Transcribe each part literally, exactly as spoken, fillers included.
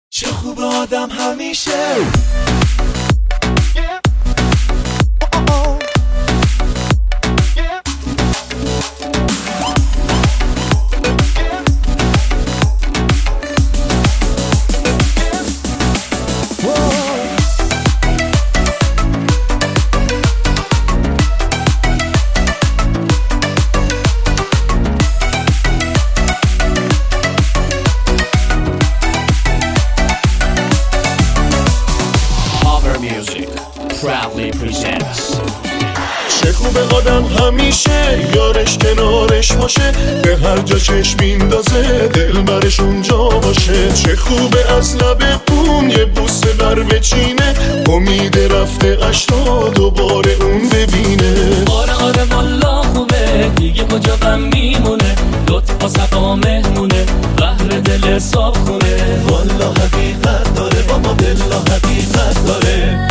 چه خوب آدم همیشه proudly presents. چه خوبه آدم همیشه یارش کنارش باشه، به هر جا چشم میندازه دل برش اونجا باشه. چه خوبه از لب اون یه بوسه بر بچینه، امید رفته اشتا دوباره اون ببینه. آره آره والا خوبه دیگه کجا غم میمونه، لطف و صفا مهمونه بهر دل صاف خونه. والا حقیقت داره بابا، بلا حقیقت داره.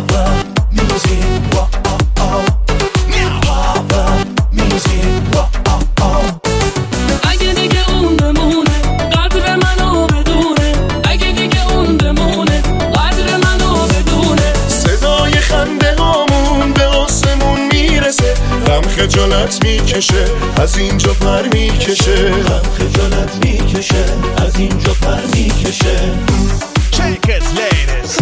خجالت میکشه از اینجا پر میکشه، غم خجالت میکشه از اینجا پر میکشه. Shake it ladies.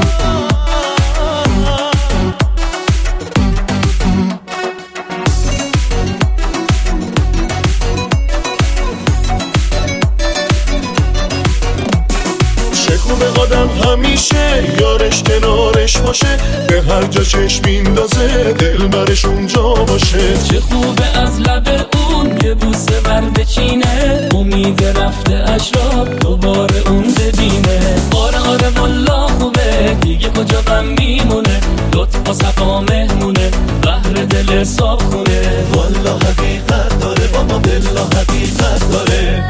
چه خوبه آدم همیشه یارش کنارش باشه، به هر جا چشم میندازه دل برش اونجا باشه. چه خوبه از لب اون یه بوسه بر بچینه، امید رفته اش را دوباره اون ببینه. آره آره والا خوبه دیگه کجا غم میمونه، لطف و صفا مهمونه بهر دل صاف خونه. والا حقیقت داره بابا، بلا حقیقت داره.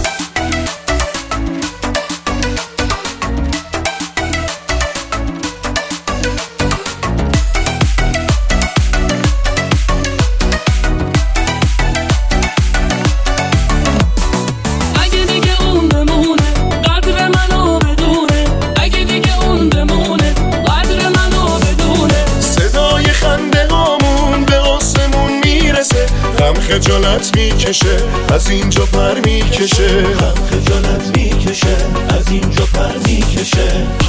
خجالت میکشه از اینجا پر میکشه، غم خجالت میکشه از اینجا پر میکشه.